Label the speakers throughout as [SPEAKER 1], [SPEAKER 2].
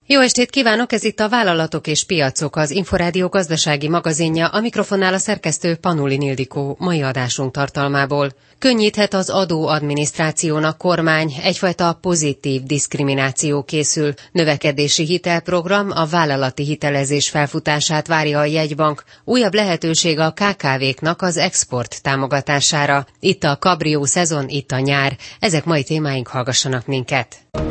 [SPEAKER 1] Jó estét kívánok, ez itt a Vállalatok és Piacok, az Inforádió gazdasági magazinja, a mikrofonnál a szerkesztő Panulin Ildikó. Mai adásunk tartalmából. Könnyíthet az adóadminisztrációnak kormány, egyfajta pozitív diszkrimináció készül. Növekedési hitelprogram a vállalati hitelezés felfutását várja a jegybank. Újabb lehetőség a KKV-knak az export támogatására. Itt a kabrió szezon, itt a nyár. Ezek mai témáink, hallgassanak minket.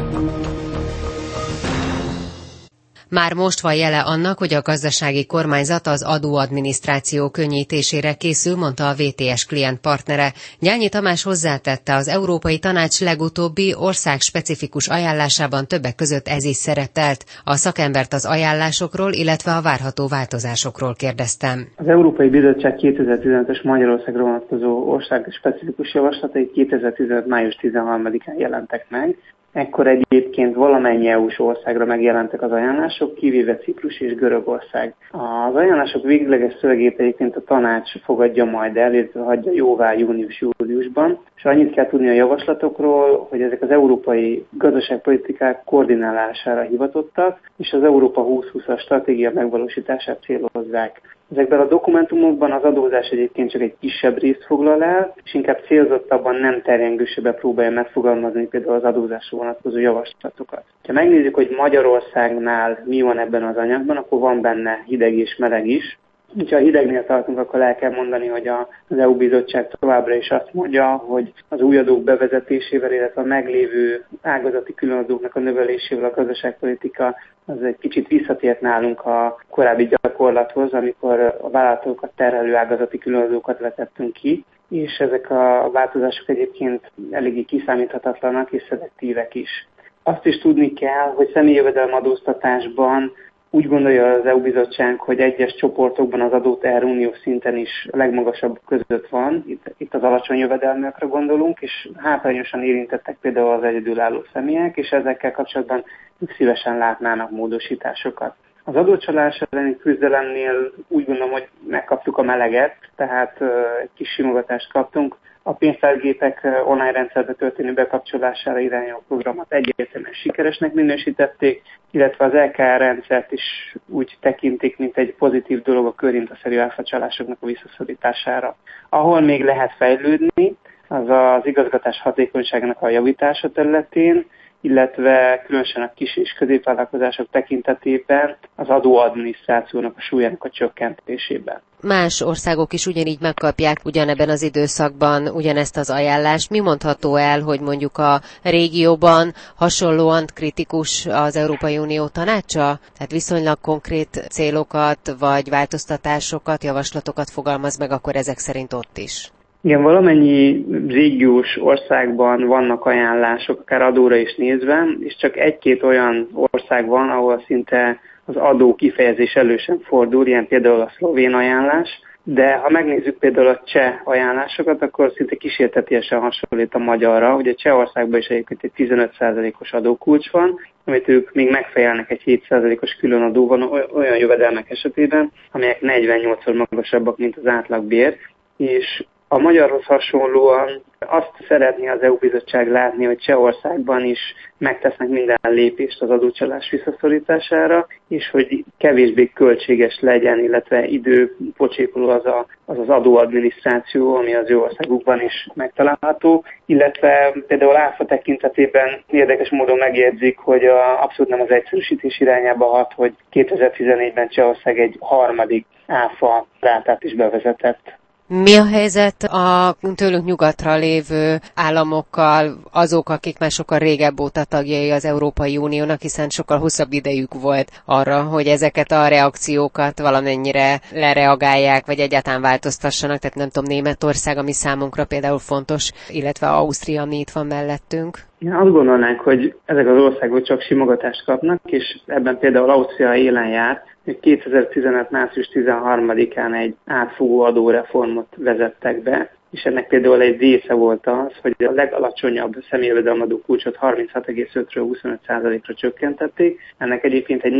[SPEAKER 1] Már most van jele annak, hogy a gazdasági kormányzat az adóadminisztráció könnyítésére készül, mondta a VTS klient partnere. Gyányi Tamás hozzátette, az Európai Tanács legutóbbi országspecifikus ajánlásában többek között ez is szerepelt. A szakembert az ajánlásokról, illetve a várható változásokról kérdeztem.
[SPEAKER 2] Az Európai Bizottság 2015-ös Magyarországra vonatkozó országspecifikus javaslatai 2015. május 13-án jelentek meg. Ekkor egyébként valamennyi EU-s országra megjelentek az ajánlások, kivéve Ciprus és Görögország. Az ajánlások végleges szövegét egyébként a tanács fogadja majd el, illetve hagyja jóvá június-júliusban, és annyit kell tudni a javaslatokról, hogy ezek az európai gazdaságpolitikák koordinálására hivatottak, és az Európa 2020-as stratégia megvalósítását célozzák. Ezekben a dokumentumokban az adózás egyébként csak egy kisebb részt foglal el, és inkább célzottabban, nem terjengősebben próbálja megfogalmazni például az adózásra vonatkozó javaslatokat. Ha megnézzük, hogy Magyarországnál mi van ebben az anyagban, akkor van benne hideg és meleg is. Ha a hidegnél tartunk, akkor el kell mondani, hogy az EU bizottság továbbra is azt mondja, hogy az új adók bevezetésével, illetve a meglévő ágazati különadóknak a növelésével a gazdaságpolitika az egy kicsit visszatért nálunk a korábbi gyakorlathoz, amikor a vállalatokat terhelő ágazati különadókat vetettünk ki, és ezek a változások egyébként eléggé kiszámíthatatlanak és szelektívek is. Azt is tudni kell, hogy személyi jövedelemadóztatásban úgy gondolja az EU bizottság, hogy egyes csoportokban az adóteher uniós szinten is a legmagasabb között van, itt az alacsony jövedelmekre gondolunk, és hátrányosan érintettek például az egyedülálló személyek, és ezekkel kapcsolatban szívesen látnának módosításokat. Az adócsalás elleni küzdelemnél úgy gondolom, hogy megkaptuk a meleget, tehát egy kis simogatást kaptunk. A pénztárgépek online rendszerbe történő bekapcsolására irányuló programot egyértelműen sikeresnek minősítették, illetve az LKR rendszert is úgy tekintik, mint egy pozitív dolog a körhintaszerű áfacsalásoknak a visszaszorítására. Ahol még lehet fejlődni, az az igazgatás hatékonyságának a javítása területén, illetve különösen a kis és középvállalkozások tekintetében az adóadminisztrációnak a súlyának a csökkentésében.
[SPEAKER 1] Más országok is ugyanígy megkapják ugyanebben az időszakban ugyanezt az ajánlást. Mi mondható el, hogy mondjuk a régióban hasonlóan kritikus az Európai Unió tanácsa? Tehát viszonylag konkrét célokat vagy változtatásokat, javaslatokat fogalmaz meg akkor ezek szerint ott is?
[SPEAKER 2] Igen, valamennyi régiós országban vannak ajánlások, akár adóra is nézve, és csak egy-két olyan ország van, ahol szinte az adó kifejezés elő sem fordul, ilyen például a szlovén ajánlás, de ha megnézzük például a cseh ajánlásokat, akkor szinte kísértetiesen hasonlít a magyarra. Ugye Csehországban is egyébként egy 15%-os adókulcs van, amit ők még megfejelnek egy 7%-os különadóban olyan jövedelmek esetében, amelyek 48-szor magasabbak, mint az átlagbér, és a magyarhoz hasonlóan azt szeretné az EU bizottság látni, hogy Csehországban is megtesznek minden lépést az adócsalás visszaszorítására, és hogy kevésbé költséges legyen, illetve időpocsékoló az adóadminisztráció, ami az ő országukban is megtalálható, illetve például áfa tekintetében érdekes módon megjegyzik, hogy abszolút nem az egyszerűsítés irányába hat, hogy 2014-ben Csehország egy harmadik áfa rátát is bevezetett.
[SPEAKER 1] Mi a helyzet a tőlünk nyugatra lévő államokkal, azok, akik már sokkal régebb óta tagjai az Európai Uniónak, hiszen sokkal hosszabb idejük volt arra, hogy ezeket a reakciókat valamennyire lereagálják, vagy egyáltalán változtassanak, tehát nem tudom, Németország, ami számunkra például fontos, illetve Ausztria, ami itt van mellettünk.
[SPEAKER 2] Én azt gondolnánk, hogy ezek az országok csak simogatást kapnak, és ebben például Ausztria élen jár, hogy 2015. március 13-án egy átfogó adóreformot vezettek be, és ennek például egy része volt az, hogy a legalacsonyabb személyjövedelemadó kulcsot 36,5-ről 25%-ra csökkentették. Ennek egyébként egy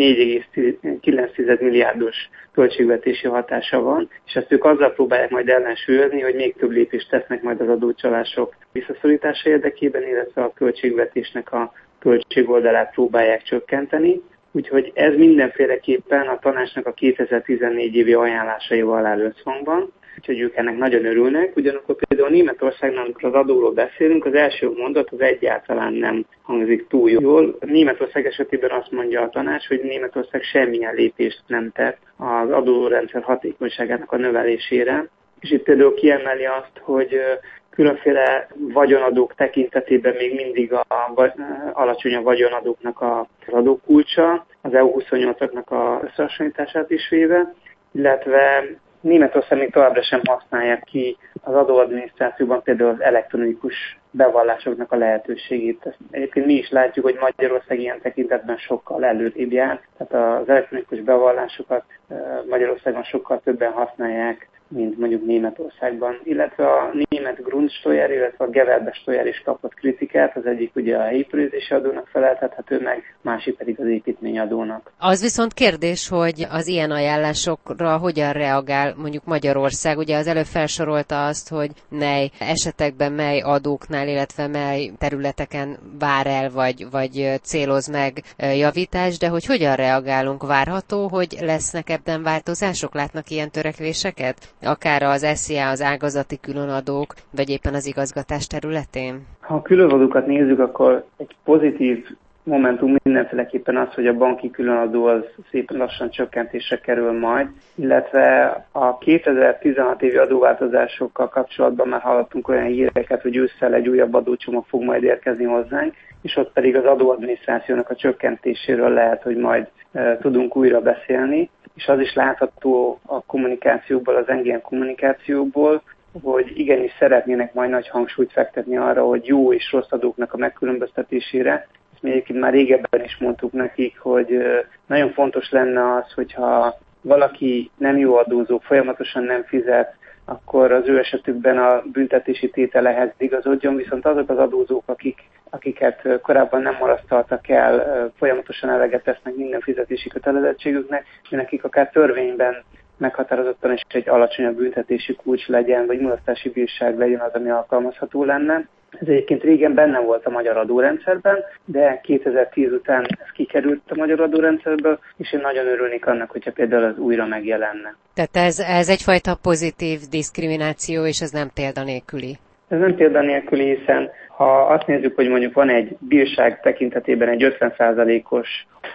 [SPEAKER 2] 4,9 milliárdos költségvetési hatása van, és ezt ők azzal próbálják majd ellensúlyozni, hogy még több lépést tesznek majd az adócsalások visszaszorítása érdekében, illetve a költségvetésnek a költségoldalát próbálják csökkenteni. Úgyhogy ez mindenféleképpen a tanácsnak a 2014 évi ajánlásaival áll összhangban, úgyhogy ők ennek nagyon örülnek. Ugyanakkor például Németországnál, amikor az adóról beszélünk, az első mondat az egyáltalán nem hangzik túl jól. Németország esetében azt mondja a tanács, hogy Németország semmilyen lépést nem tett az adórendszer hatékonyságának a növelésére. És itt például kiemeli azt, hogy különféle vagyonadók tekintetében még mindig alacsony a vagyonadóknak az adókulcsa, az EU28-aknak az összehasonlítását is véve, illetve Németország még továbbra sem használják ki az adóadminisztrációban például az elektronikus bevallásoknak a lehetőségét. Ezt egyébként mi is látjuk, hogy Magyarország ilyen tekintetben sokkal előrébb jár, tehát az elektronikus bevallásokat Magyarországon sokkal többen használják, mint mondjuk Németországban, illetve a német Grundsteuer, illetve a Gewerbesteuer is kapott kritikát, az egyik ugye a épülési adónak feleltethető meg, másik pedig az építményadónak.
[SPEAKER 1] Az viszont kérdés, hogy az ilyen ajánlásokra hogyan reagál mondjuk Magyarország. Ugye az előbb felsorolta azt, hogy mely esetekben, mely adóknál, illetve mely területeken vár el, vagy céloz meg javítás, de hogy hogyan reagálunk? Várható, hogy lesznek ebben változások? Látnak ilyen törekvéseket? Akár az SZIA, az ágazati különadók, vagy éppen az igazgatás területén?
[SPEAKER 2] Ha a különadókat nézzük, akkor egy pozitív momentum mindenféleképpen az, hogy a banki különadó az szépen lassan csökkentésre kerül majd, illetve a 2016 évi adóváltozásokkal kapcsolatban már hallottunk olyan híreket, hogy ősszel egy újabb adócsomag fog majd érkezni hozzánk, és ott pedig az adóadminisztrációnak a csökkentéséről lehet, hogy majd tudunk újra beszélni. És az is látható a kommunikációkból, az NGN kommunikációkból, hogy igenis szeretnének majd nagy hangsúlyt fektetni arra, hogy jó és rossz adóknak a megkülönböztetésére. Ezt mi egyébként már régebben is mondtuk nekik, hogy nagyon fontos lenne az, hogyha valaki nem jó adózó, folyamatosan nem fizet, akkor az ő esetükben a büntetési tételehez igazodjon, viszont azok az adózók, akiket korábban nem marasztaltak el, folyamatosan eleget tesznek minden fizetési kötelezettségüknek, nekik akár törvényben meghatározottan is egy alacsonyabb büntetési kulcs legyen, vagy mulasztási bírság legyen az, ami alkalmazható lenne. Ez egyébként régen benne volt a magyar adórendszerben, de 2010 után ez kikerült a magyar adórendszerből, és én nagyon örülnék annak, hogyha például az újra megjelenne.
[SPEAKER 1] Tehát ez egyfajta pozitív diszkrimináció, és ez nem példanélküli.
[SPEAKER 2] Ez nem példanélküli, hiszen ha azt nézzük, hogy mondjuk van egy bírság tekintetében egy 50%-os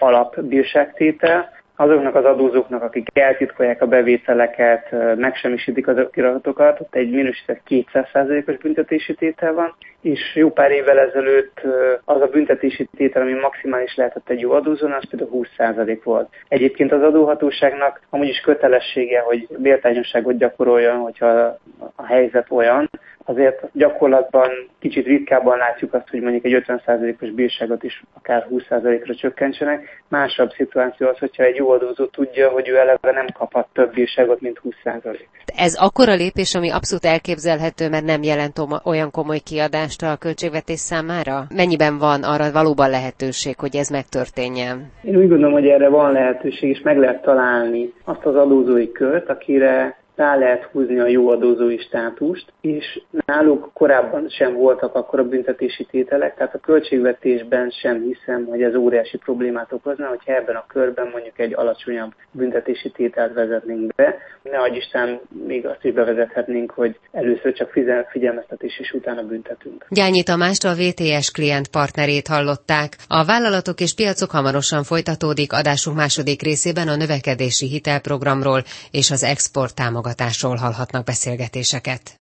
[SPEAKER 2] alapbírságtétel, azoknak az adózóknak, akik eltitkolják a bevételeket, megsemmisítik az okiratokat, ott egy minősített 200%-os büntetési tétel van, és jó pár évvel ezelőtt az a büntetési tétel, ami maximális lehetett egy jó adózón, az például 20% volt. Egyébként az adóhatóságnak amúgy is kötelessége, hogy méltányosságot gyakoroljon, hogyha a helyzet olyan, azért gyakorlatban kicsit ritkábban látjuk azt, hogy mondjuk egy 50%-os bírságot is akár 20%-ra csökkentsenek. Másabb szituáció az, hogyha egy jó adózó tudja, hogy ő eleve nem kaphat több bírságot, mint 20%.
[SPEAKER 1] Ez akkora lépés, ami abszolút elképzelhető, mert nem jelent olyan komoly kiadást a költségvetés számára? Mennyiben van arra valóban lehetőség, hogy ez megtörténjen?
[SPEAKER 2] Én úgy gondolom, hogy erre van lehetőség, és meg lehet találni azt az adózói kört, akire rá lehet húzni a jó adózói státust, és náluk korábban sem voltak akkor a büntetési tételek, tehát a költségvetésben sem hiszem, hogy ez óriási problémát okozna, hogyha ebben a körben mondjuk egy alacsonyabb büntetési tételt vezetnénk be. Nehogy Isten még azt is bevezethetnénk, hogy először csak figyelmeztetés és utána büntetünk.
[SPEAKER 1] Gyányi Tamást, a VTS klient partnerét hallották. A vállalatok és piacok hamarosan folytatódik, adásunk második részében a növekedési hitelprogramról és az export támogatásról hallhatnak beszélgetéseket.